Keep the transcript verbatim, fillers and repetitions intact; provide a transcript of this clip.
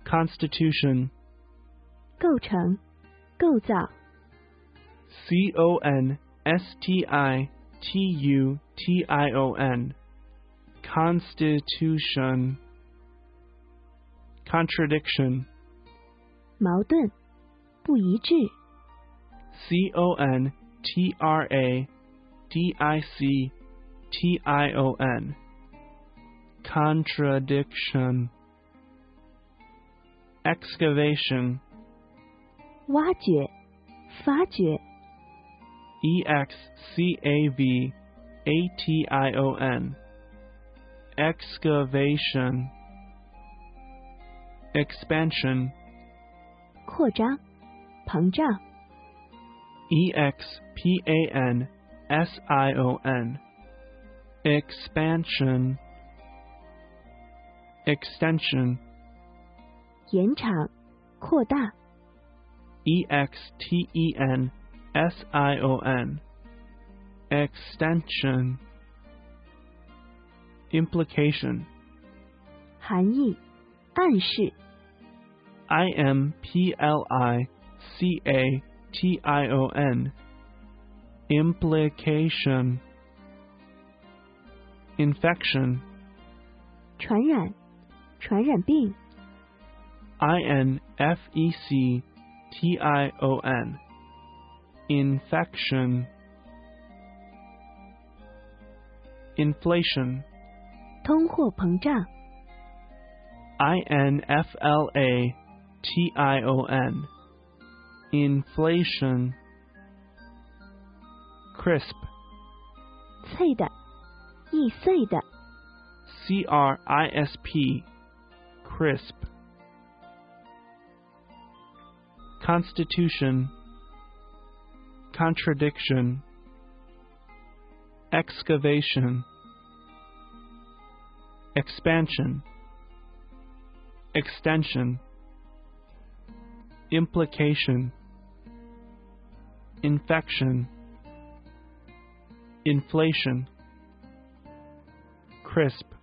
Constitution. 构成、构造。 C O N S T I T U T I O N. Constitution. Contradiction. 矛盾、不一致。 C O N T R A D I C T I O N. Contradiction. Excavation. 挖掘、发掘。 E X C A V A T I O N. Excavation. Expansion. 扩张、膨胀。 E X P A N S I O N. Expansion. Extension. 延长、扩大。 E X T E N S I O N. Extension. Implication. 含义、暗示。 I M P L I C A T I O N. Implication. Infection. 传染、传染病。 I N F E C T I O N. Infection. Inflation. 通货膨胀。 I N F L A T I O N. Inflation. Crisp. 脆的、易碎的。 C R I S P. Crisp. Constitution. Contradiction. Excavation. Expansion. Extension. Implication. Infection. Inflation. Crisp.